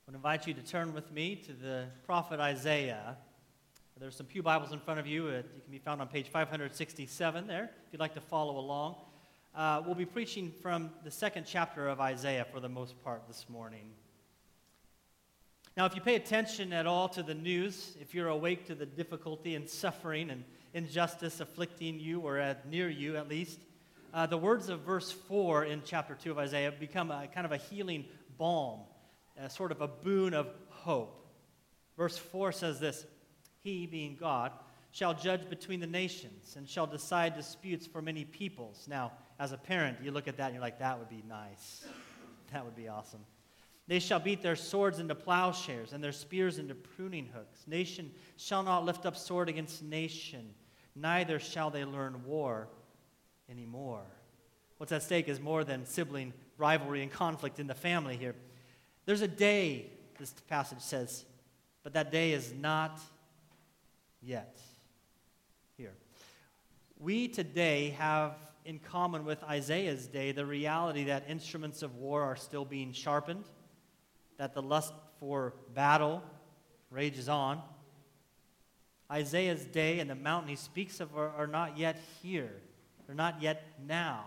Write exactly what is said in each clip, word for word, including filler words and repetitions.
I would invite you to turn with me to the prophet Isaiah. There's some pew Bibles in front of you. It can be found on page five sixty-seven there, if you'd like to follow along. Uh, we'll be preaching from the second chapter of Isaiah for the most part this morning. Now, if you pay attention at all to the news, if you're awake to the difficulty and suffering and injustice afflicting you, or at, near you at least, uh, the words of verse four in chapter two of Isaiah become a kind of a healing balm, a sort of a boon of hope. Verse four says this: He, being God, shall judge between the nations and shall decide disputes for many peoples. Now, as a parent, you look at that and you're like, that would be nice. That would be awesome. They shall beat their swords into plowshares and their spears into pruning hooks. Nation shall not lift up sword against nation, neither shall they learn war anymore. What's at stake is more than sibling rivalry and conflict in the family here. There's a day, this passage says, but that day is not yet here. We today have in common with Isaiah's day the reality that instruments of war are still being sharpened, that the lust for battle rages on. Isaiah's day and the mountain he speaks of are, are not yet here. They're not yet now.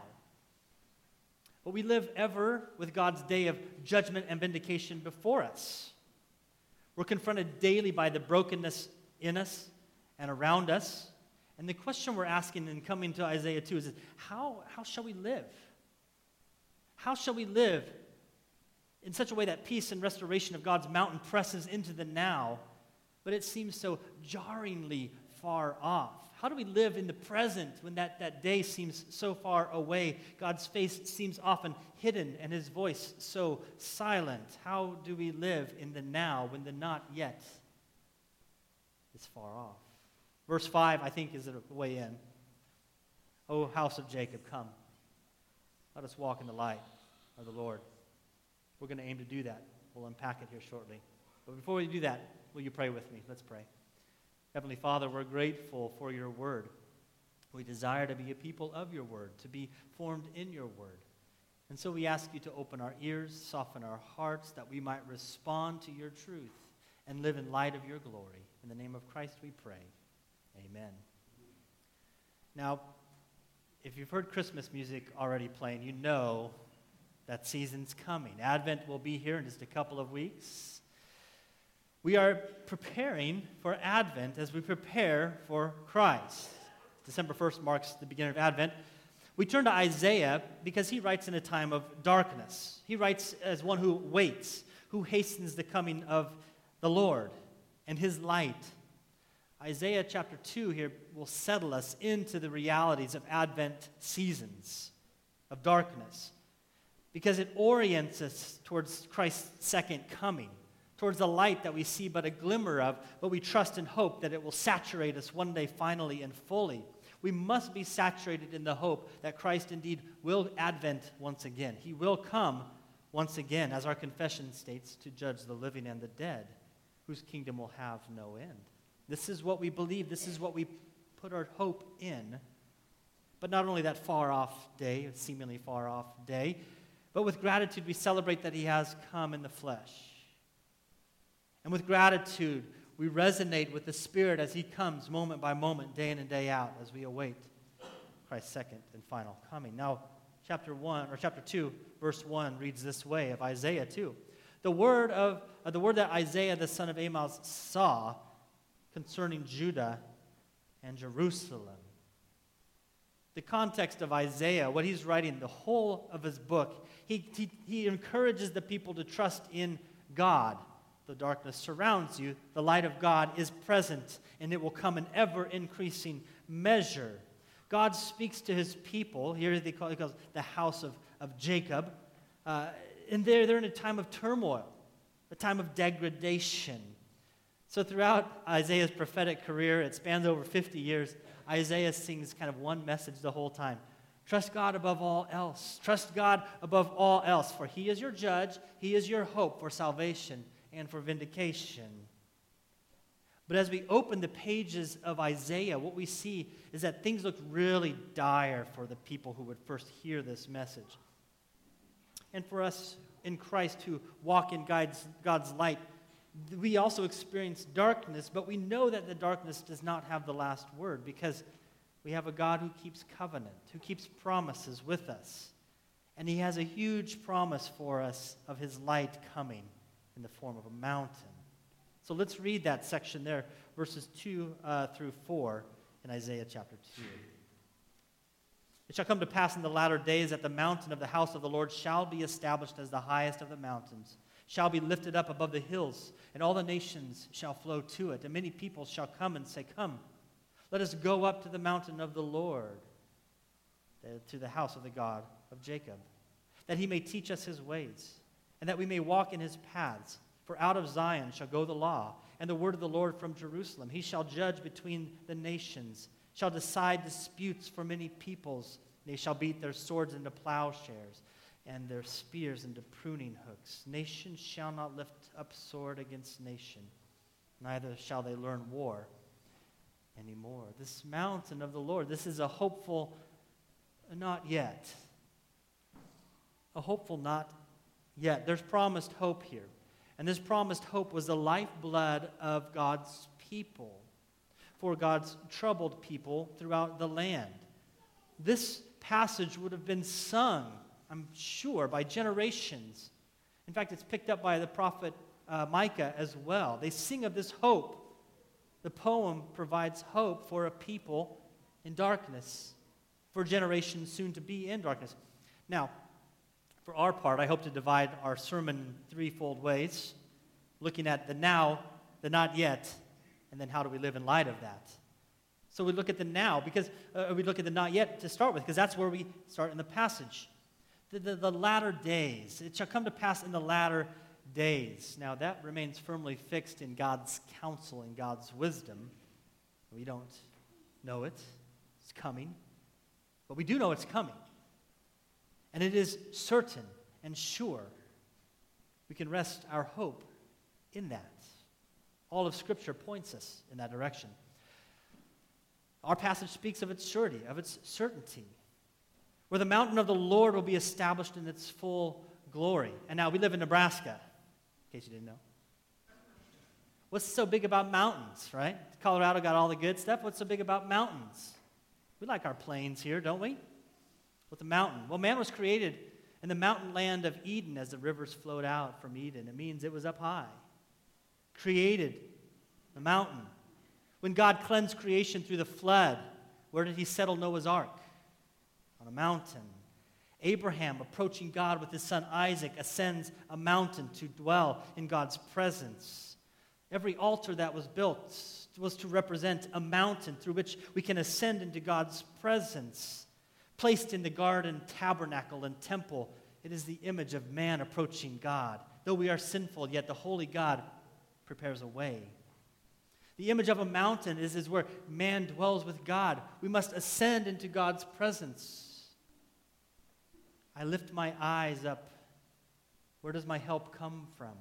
But we live ever with God's day of judgment and vindication before us. We're confronted daily by the brokenness in us and around us. And the question we're asking in coming to Isaiah two is, how, how shall we live? How shall we live in such a way that peace and restoration of God's mountain presses into the now, but it seems so jarringly far off? How do we live in the present when that, that day seems so far away? God's face seems often hidden and his voice so silent. How do we live in the now when the not yet is far off? Verse five, I think, is the way in. O house of Jacob, come. Let us walk in the light of the Lord. We're going to aim to do that. We'll unpack it here shortly. But before we do that, will you pray with me? Let's pray. Heavenly Father, we're grateful for your word. We desire to be a people of your word, to be formed in your word. And so we ask you to open our ears, soften our hearts, that we might respond to your truth and live in light of your glory. In the name of Christ we pray. Amen. Now, if you've heard Christmas music already playing, you know that season's coming. Advent will be here in just a couple of weeks. We are preparing for Advent as we prepare for Christ. December first marks the beginning of Advent. We turn to Isaiah because he writes in a time of darkness. He writes as one who waits, who hastens the coming of the Lord and his light. Isaiah chapter two here will settle us into the realities of Advent seasons of darkness, because it orients us towards Christ's second coming, towards the light that we see but a glimmer of, but we trust and hope that it will saturate us one day finally and fully. We must be saturated in the hope that Christ indeed will advent once again. He will come once again, as our confession states, to judge the living and the dead, whose kingdom will have no end. This is what we believe. This is what we put our hope in. But not only that far-off day, seemingly far-off day, but with gratitude we celebrate that he has come in the flesh. And with gratitude, we resonate with the Spirit as he comes moment by moment, day in and day out, as we await Christ's second and final coming. Now, chapter one or chapter two, verse one reads this way of Isaiah two. The word of uh, the word that Isaiah the son of Amos saw concerning Judah and Jerusalem. The context of Isaiah, what he's writing, the whole of his book, he, he, he encourages the people to trust in God. The darkness surrounds you. The light of God is present, and it will come in ever-increasing measure. God speaks to his people. Here they call, he calls the house of, of Jacob. Uh, and they're, they're in a time of turmoil, a time of degradation. So throughout Isaiah's prophetic career, it spans over fifty years, Isaiah sings kind of one message the whole time. Trust God above all else. Trust God above all else, for he is your judge. He is your hope for salvation and for vindication. But as we open the pages of Isaiah, what we see is that things look really dire for the people who would first hear this message. And for us in Christ who walk in God's, God's light, we also experience darkness, but we know that the darkness does not have the last word because we have a God who keeps covenant, who keeps promises with us. And he has a huge promise for us of his light coming in the form of a mountain. So let's read that section there, verses two uh, through four in Isaiah chapter two. It shall come to pass in the latter days that the mountain of the house of the Lord shall be established as the highest of the mountains, shall be lifted up above the hills, and all the nations shall flow to it. And many people shall come and say, Come, let us go up to the mountain of the Lord, to the house of the God of Jacob, that he may teach us his ways, and that we may walk in his paths. For out of Zion shall go the law, and the word of the Lord from Jerusalem. He shall judge between the nations, shall decide disputes for many peoples. They shall beat their swords into plowshares, and their spears into pruning hooks. Nation shall not lift up sword against nation, neither shall they learn war anymore. This mountain of the Lord, this is a hopeful not yet. A hopeful not yet. There's promised hope here. And this promised hope was the lifeblood of God's people, for God's troubled people throughout the land. This passage would have been sung, I'm sure, by generations. In fact, it's picked up by the prophet uh, Micah as well. They sing of this hope. The poem provides hope for a people in darkness, for generations soon to be in darkness. Now, for our part, I hope to divide our sermon in threefold ways, looking at the now, the not yet, and then how do we live in light of that. So we look at the now, because uh, we look at the not yet to start with, because that's where we start in the passage. The, the, the latter days. It shall come to pass in the latter days. Now that remains firmly fixed in God's counsel and God's wisdom. We don't know it. It's coming. But we do know it's coming. And it is certain and sure. We can rest our hope in that. All of Scripture points us in that direction. Our passage speaks of its surety, of its certainty, where the mountain of the Lord will be established in its full glory. And now we live in Nebraska, in case you didn't know. What's so big about mountains, right? Colorado got all the good stuff. What's so big about mountains? We like our plains here, don't we? With the mountain. Well, man was created in the mountain land of Eden as the rivers flowed out from Eden. It means it was up high. Created the mountain. When God cleansed creation through the flood, where did he settle Noah's ark? On a mountain. Abraham, approaching God with his son Isaac, ascends a mountain to dwell in God's presence. Every altar that was built was to represent a mountain through which we can ascend into God's presence. Placed in the garden, tabernacle, and temple, it is the image of man approaching God. Though we are sinful, yet the holy God prepares a way. The image of a mountain is, is where man dwells with God. We must ascend into God's presence. I lift my eyes up. Where does my help come from?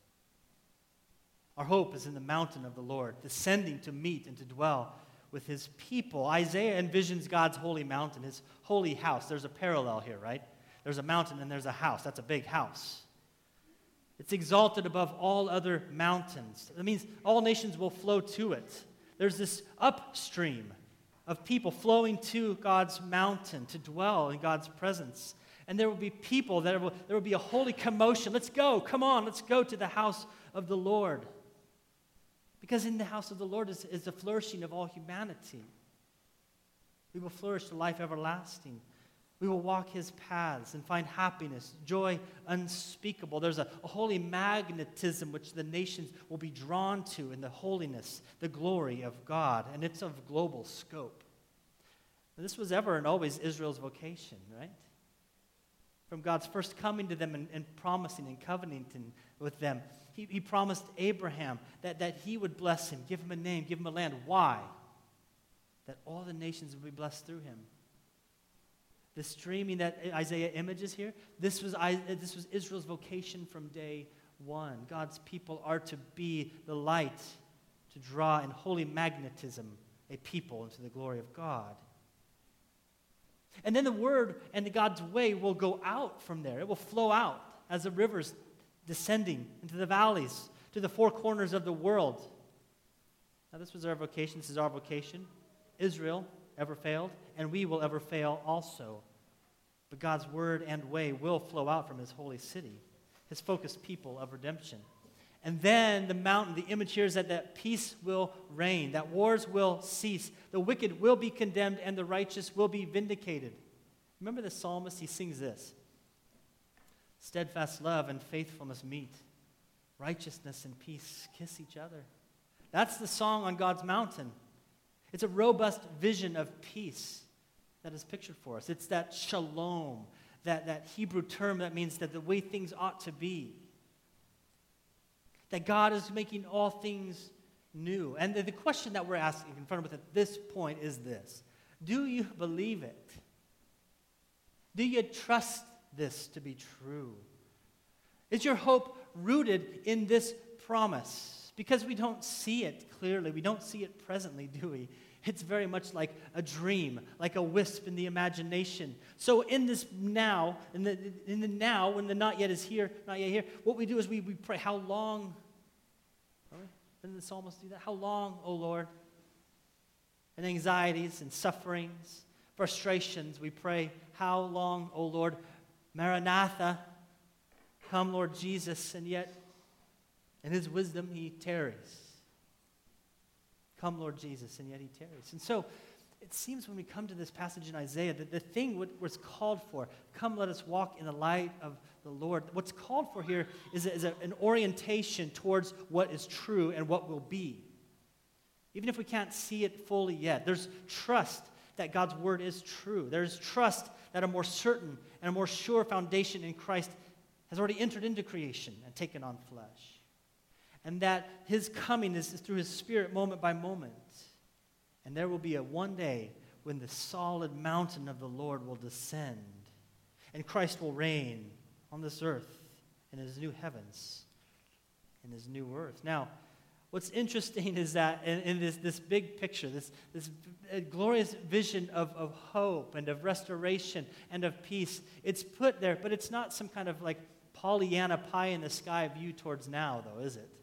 Our hope is in the mountain of the Lord, descending to meet and to dwell with his people. Isaiah envisions God's holy mountain, his holy house. There's a parallel here, right? There's a mountain and there's a house. That's a big house. It's exalted above all other mountains. That means all nations will flow to it. There's this upstream of people flowing to God's mountain to dwell in God's presence. And there will be people, that will, there will be a holy commotion. Let's go, come on, let's go to the house of the Lord. Because in the house of the Lord is, is the flourishing of all humanity. We will flourish to life everlasting. We will walk his paths and find happiness, joy unspeakable. There's a, a holy magnetism which the nations will be drawn to in the holiness, the glory of God, and it's of global scope. And this was ever and always Israel's vocation, right? From God's first coming to them and, and promising and covenanting with them, he, he promised Abraham that, that he would bless him, give him a name, give him a land. Why? That all the nations would be blessed through him. The streaming that Isaiah images here, this was, this was Israel's vocation from day one. God's people are to be the light, to draw in holy magnetism a people into the glory of God. And then the word and God's way will go out from there. It will flow out. as the rivers descending into the valleys, to the four corners of the world. Now, this was our vocation. This is our vocation. Israel ever failed, and we will ever fail also. But God's word and way will flow out from his holy city, his focused people of redemption. And then the mountain, the image here is that, that peace will reign, that wars will cease, the wicked will be condemned, and the righteous will be vindicated. Remember the psalmist, he sings this: steadfast love and faithfulness meet, righteousness and peace kiss each other. That's the song on God's mountain. It's a robust vision of peace that is pictured for us. It's that shalom, that, that Hebrew term that means that the way things ought to be. That God is making all things new. And the, the question that we're asking in front of us at this point is this: do you believe it? Do you trust this to be true? Is your hope rooted in this promise? Because we don't see it clearly. We don't see it presently, do we? It's very much like a dream, like a wisp in the imagination. So in this now, in the, in the now, when the not yet is here, not yet here, what we do is we, we pray, how long? Didn't the psalmist do that? How long, O Lord? And anxieties and sufferings, frustrations, we pray, how long, O Lord? Maranatha, come, Lord Jesus. And yet, in his wisdom, he tarries. Come, Lord Jesus, and yet he tarries. And so, it seems when we come to this passage in Isaiah that the thing what was called for, come let us walk in the light of the Lord. What's called for here is, a, is a, an orientation towards what is true and what will be. Even if we can't see it fully yet, there's trust that God's word is true. There's trust that a more certain and a more sure foundation in Christ has already entered into creation and taken on flesh. And that his coming is through his Spirit moment by moment. And there will be a one day when the solid mountain of the Lord will descend, and Christ will reign on this earth in his new heavens, in his new earth. Now, what's interesting is that in, in this, this big picture, this, this glorious vision of, of hope and of restoration and of peace, it's put there, but it's not some kind of like Pollyanna pie in the sky view towards now, though, is it?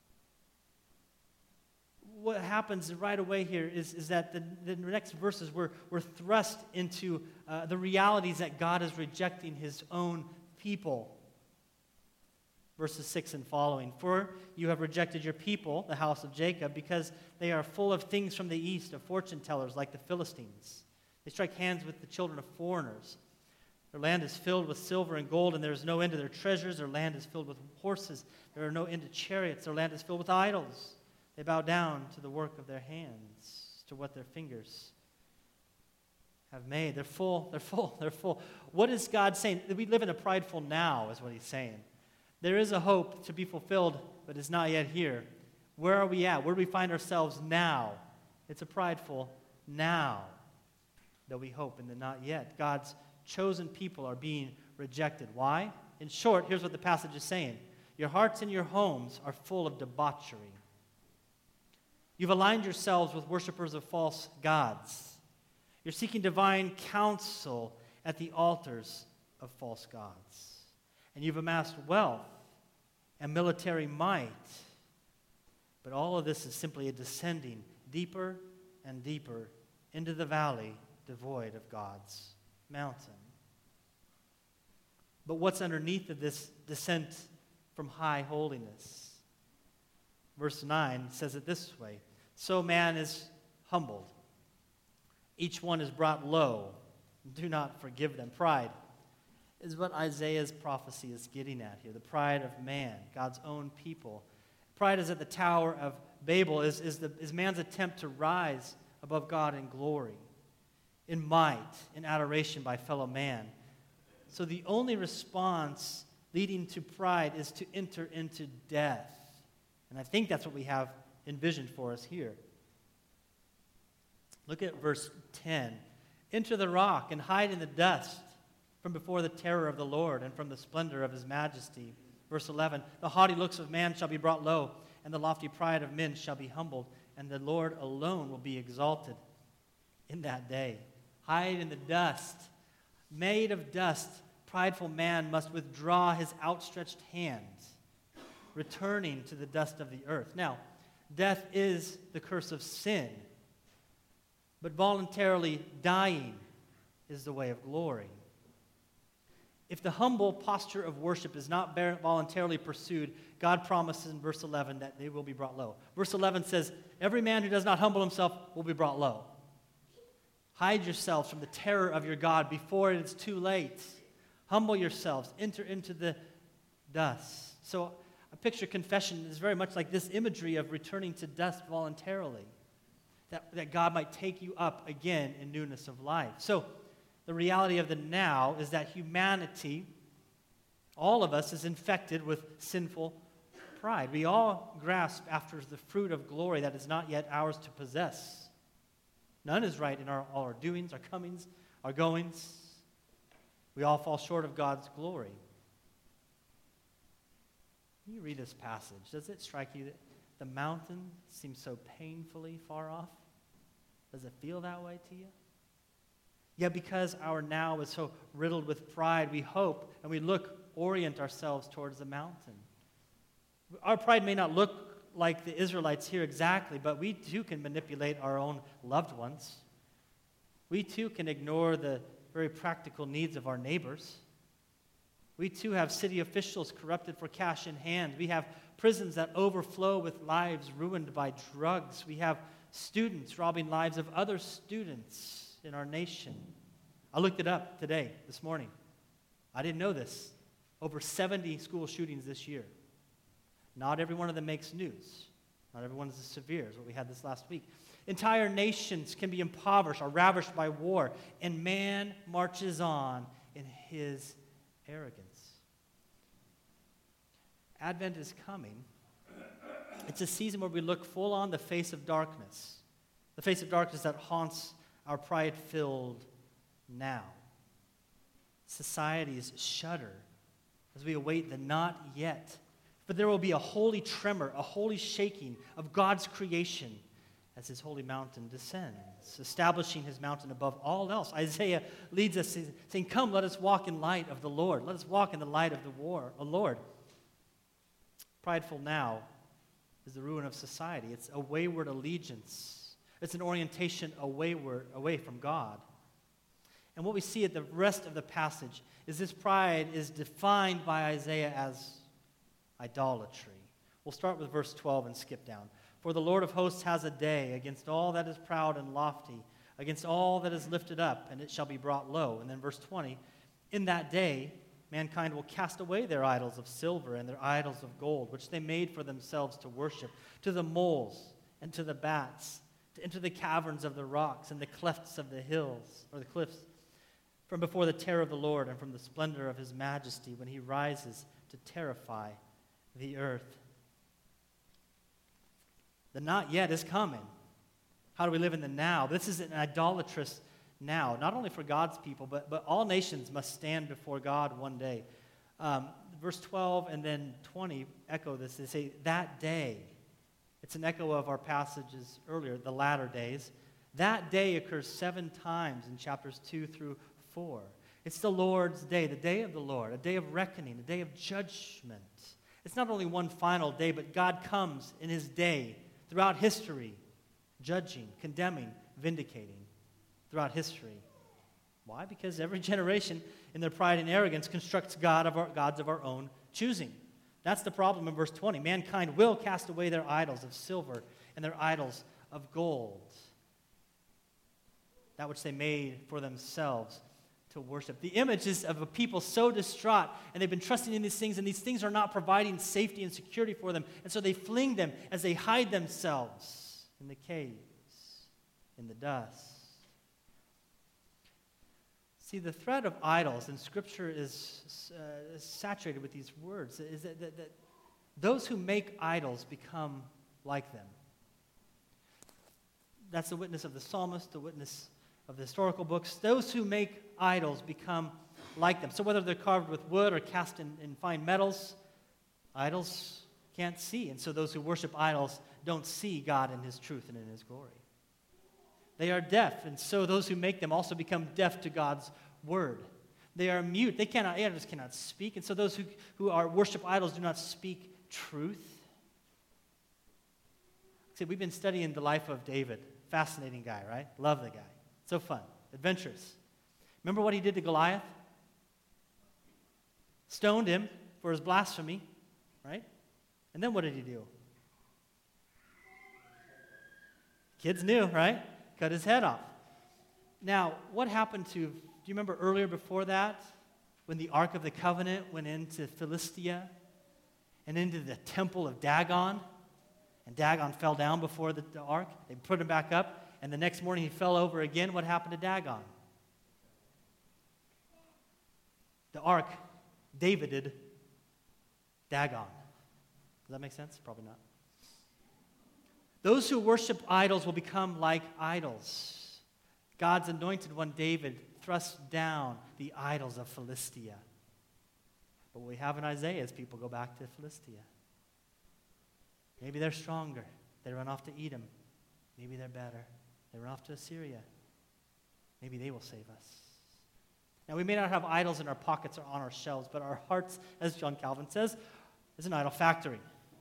What happens right away here is, is that the, the next verses we're, we're thrust into uh, the realities that God is rejecting his own people. Verses six and following. For you have rejected your people, the house of Jacob, because they are full of things from the east, of fortune tellers like the Philistines. They strike hands with the children of foreigners. Their land is filled with silver and gold, and there is no end to their treasures. Their land is filled with horses. There are no end to chariots. Their land is filled with idols. They bow down to the work of their hands, to what their fingers have made. They're full, they're full, they're full. What is God saying? We live in a prideful now, is what he's saying. There is a hope to be fulfilled, but it's not yet here. Where are we at? Where do we find ourselves now? It's a prideful now that we hope in the not yet. God's chosen people are being rejected. Why? In short, here's what the passage is saying. Your hearts and your homes are full of debauchery. You've aligned yourselves with worshipers of false gods. You're seeking divine counsel at the altars of false gods. And you've amassed wealth and military might. But all of this is simply a descending deeper and deeper into the valley devoid of God's mountain. But what's underneath of this descent from high holiness? Verse nine says it this way: so man is humbled. Each one is brought low. Do not forgive them. Pride is what Isaiah's prophecy is getting at here. The pride of man, God's own people. Pride is at the Tower of Babel, is, is, the, is man's attempt to rise above God in glory, in might, in adoration by fellow man. So the only response leading to pride is to enter into death. And I think that's what we have envisioned for us here. Look at verse ten. Enter the rock and hide in the dust from before the terror of the Lord and from the splendor of his majesty. Verse eleven. The haughty looks of man shall be brought low, and the lofty pride of men shall be humbled, and the Lord alone will be exalted in that day. Hide in the dust, made of dust, prideful man must withdraw his outstretched hands, returning to the dust of the earth. Now, death is the curse of sin, but voluntarily dying is the way of glory. If the humble posture of worship is not voluntarily pursued, God promises in verse eleven that they will be brought low. Verse eleven says, every man who does not humble himself will be brought low. Hide yourselves from the terror of your God before it is too late. Humble yourselves. Enter into the dust. So a picture confession is very much like this imagery of returning to dust voluntarily, that, that God might take you up again in newness of life. So the reality of the now is that humanity, all of us, is infected with sinful pride. We all grasp after the fruit of glory that is not yet ours to possess. None is right in our, all our doings, our comings, our goings. We all fall short of God's glory. When you read this passage, does it strike you that the mountain seems so painfully far off? Does it feel that way to you? Yet because our now is so riddled with pride, we hope and we look, orient ourselves towards the mountain. Our pride may not look like the Israelites here exactly, but we too can manipulate our own loved ones. We too can ignore the very practical needs of our neighbors. We too have city officials corrupted for cash in hand. We have prisons that overflow with lives ruined by drugs. We have students robbing lives of other students in our nation. I looked it up today, this morning. I didn't know this. Over seventy school shootings this year. Not every one of them makes news. Not every one is as severe as what we had this last week. Entire nations can be impoverished or ravished by war, and man marches on in his arrogance. Advent is coming. It's a season where we look full on the face of darkness, the face of darkness that haunts our pride-filled now. Societies shudder as we await the not yet. But there will be a holy tremor, a holy shaking of God's creation as his holy mountain descends, establishing his mountain above all else. Isaiah leads us saying, come, let us walk in light of the Lord. Let us walk in the light of the war, the Lord. Prideful now is the ruin of society. It's a wayward allegiance. It's an orientation away, away from God. And what we see at the rest of the passage is this pride is defined by Isaiah as idolatry. We'll start with verse twelve and skip down. For the Lord of hosts has a day against all that is proud and lofty, against all that is lifted up, and it shall be brought low. And then verse twenty, in that day mankind will cast away their idols of silver and their idols of gold, which they made for themselves to worship, to the moles and to the bats, to enter the caverns of the rocks and the clefts of the hills, or the cliffs, from before the terror of the Lord and from the splendor of his majesty when he rises to terrify the earth. The not yet is coming. How do we live in the now? This is an idolatrous now, not only for God's people, but, but all nations must stand before God one day. Um, verse twelve and then twenty echo this. They say, that day. It's an echo of our passages earlier, the latter days. That day occurs seven times in chapters two through four. It's the Lord's day, the day of the Lord, a day of reckoning, a day of judgment. It's not only one final day, but God comes in his day throughout history, judging, condemning, vindicating throughout history. Why? Because every generation in their pride and arrogance constructs God of our, gods of our own choosing. That's the problem in verse twenty. Mankind will cast away their idols of silver and their idols of gold, that which they made for themselves to worship. The image is of a people so distraught, and they've been trusting in these things, and these things are not providing safety and security for them, and so they fling them as they hide themselves in the caves, in the dust. See, the thread of idols in Scripture is, uh, is saturated with these words, is that, that, that those who make idols become like them. That's the witness of the psalmist, the witness of the historical books. Those who make idols become like them. So whether they're carved with wood or cast in, in fine metals, idols can't see. And so those who worship idols don't see God in his truth and in his glory. They are deaf, and so those who make them also become deaf to God's word. They are mute. They cannot, they just cannot speak. And so those who, who are worship idols do not speak truth. See, we've been studying the life of David. Fascinating guy, right? Love the guy. So fun. Adventurous. Remember what he did to Goliath? Stoned him for his blasphemy, right? And then what did he do? Kids knew, right? Cut his head off. Now, what happened to, do you remember earlier before that, when the Ark of the Covenant went into Philistia and into the temple of Dagon? And Dagon fell down before the, the ark. They put him back up. And the next morning he fell over again. What happened to Dagon? The ark Davided Dagon. Does that make sense? Probably not. Those who worship idols will become like idols. God's anointed one, David, thrust down the idols of Philistia. But what we have in Isaiah is people go back to Philistia. Maybe they're stronger. They run off to Edom. Maybe they're better. They run off to Assyria. Maybe they will save us. Now, we may not have idols in our pockets or on our shelves, but our hearts, as John Calvin says, is an idol factory.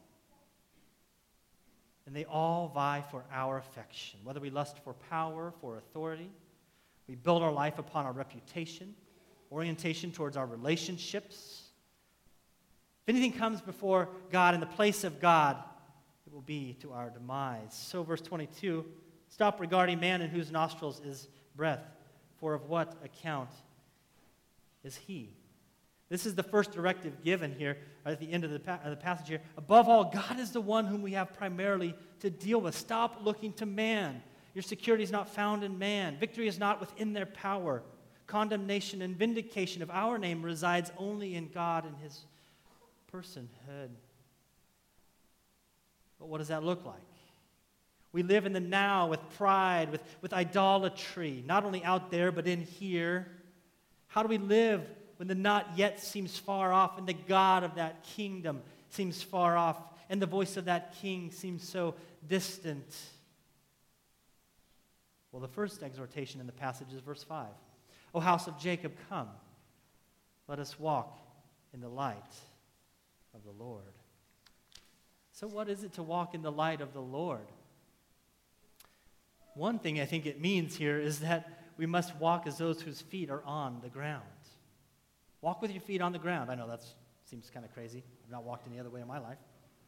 And they all vie for our affection. Whether we lust for power, for authority, we build our life upon our reputation, orientation towards our relationships. If anything comes before God in the place of God, it will be to our demise. So verse twenty-two, stop regarding man in whose nostrils is breath, for of what account is he? This is the first directive given here at the end of the, pa- of the passage here. Above all, God is the one whom we have primarily to deal with. Stop looking to man. Your security is not found in man. Victory is not within their power. Condemnation and vindication of our name resides only in God and his personhood. But what does that look like? We live in the now with pride, with, with idolatry, not only out there, but in here. How do we live when the not yet seems far off and the God of that kingdom seems far off and the voice of that king seems so distant? Well, the first exhortation in the passage is verse five. O house of Jacob, come, let us walk in the light of the Lord. So what is it to walk in the light of the Lord? One thing I think it means here is that we must walk as those whose feet are on the ground. Walk with your feet on the ground. I know that seems kind of crazy. I've not walked any other way in my life.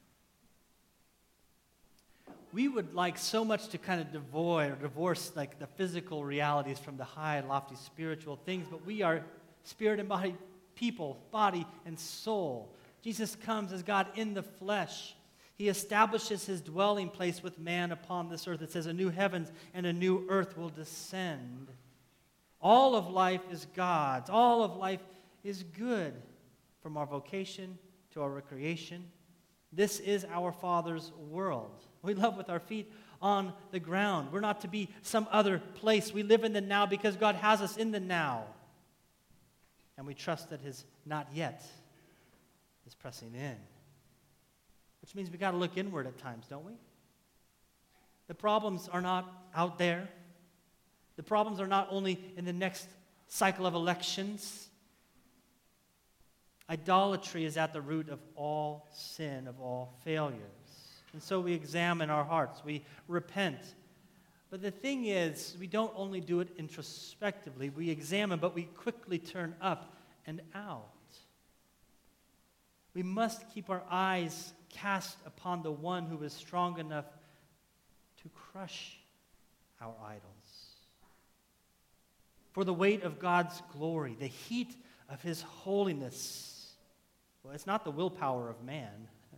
We would like so much to kind of devoid or divorce like the physical realities from the high and lofty spiritual things, but we are spirit and body people, body and soul. Jesus comes as God in the flesh. He establishes his dwelling place with man upon this earth. It says a new heavens and a new earth will descend. All of life is God's. All of life is good, from our vocation to our recreation. This is our Father's world. We love with our feet on the ground. We're not to be some other place. We live in the now because God has us in the now. And we trust that his not yet is pressing in. Which means we got to look inward at times, don't we? The problems are not out there. The problems are not only in the next cycle of elections. Idolatry is at the root of all sin, of all failures. And so we examine our hearts. We repent. But the thing is, we don't only do it introspectively. We examine, but we quickly turn up and out. We must keep our eyes cast upon the one who is strong enough to crush our idols. For the weight of God's glory, the heat of his holiness, well, it's not the willpower of man.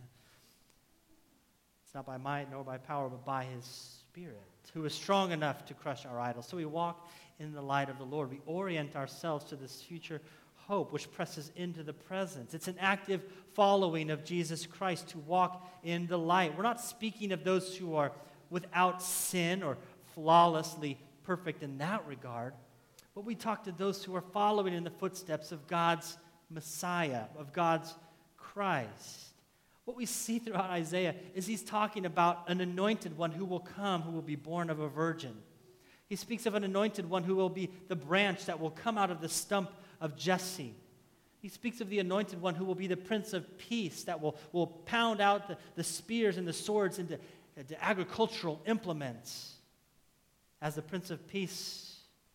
It's not by might nor by power, but by his Spirit, who is strong enough to crush our idols. So we walk in the light of the Lord. We orient ourselves to this future hope, which presses into the present. It's an active following of Jesus Christ to walk in the light. We're not speaking of those who are without sin or flawlessly perfect in that regard, but we talk to those who are following in the footsteps of God's Messiah, of God's Christ. What we see throughout Isaiah is he's talking about an anointed one who will come, who will be born of a virgin. He speaks of an anointed one who will be the branch that will come out of the stump of Jesse. He speaks of the anointed one who will be the Prince of Peace, that will, will pound out the, the spears and the swords into, into agricultural implements. As the Prince of Peace,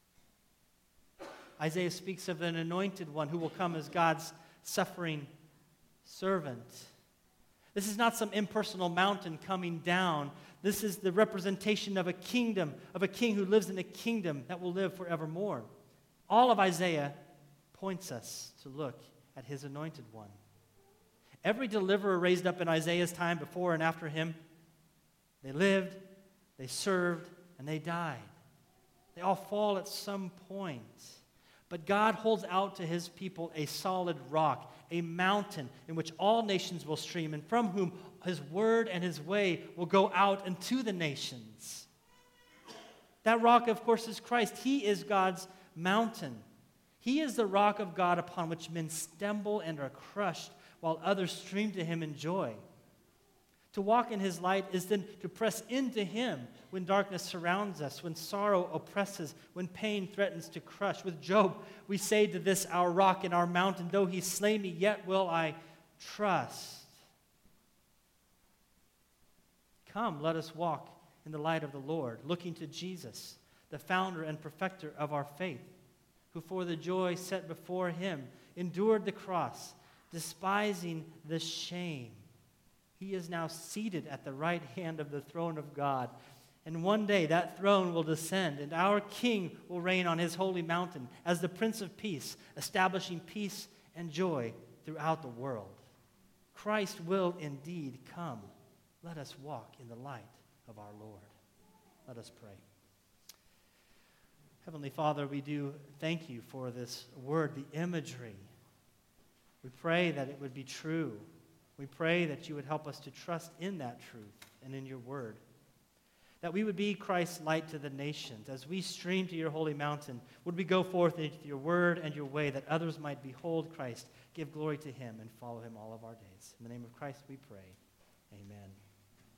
Isaiah speaks of an anointed one who will come as God's suffering servant. This is not some impersonal mountain coming down. This is the representation of a kingdom, of a king who lives in a kingdom that will live forevermore. All of Isaiah points us to look at his anointed one. Every deliverer raised up in Isaiah's time, before and after him, they lived, they served, and they died. They all fall at some point. But God holds out to his people a solid rock, a mountain in which all nations will stream, and from whom his word and his way will go out into the nations. That rock, of course, is Christ. He is God's mountain. He is the rock of God upon which men stumble and are crushed, while others stream to him in joy. To walk in his light is then to press into him when darkness surrounds us, when sorrow oppresses, when pain threatens to crush. With Job, we say to this, our rock and our mountain, though he slay me, yet will I trust. Come, let us walk in the light of the Lord, looking to Jesus, the founder and perfecter of our faith, who for the joy set before him endured the cross, despising the shame. He is now seated at the right hand of the throne of God. And one day that throne will descend, and our King will reign on his holy mountain as the Prince of Peace, establishing peace and joy throughout the world. Christ will indeed come. Let us walk in the light of our Lord. Let us pray. Heavenly Father, we do thank you for this word, the imagery. We pray that it would be true. We pray that you would help us to trust in that truth and in your word. That we would be Christ's light to the nations. As we stream to your holy mountain, would we go forth into your word and your way, that others might behold Christ, give glory to him, and follow him all of our days. In the name of Christ we pray. Amen.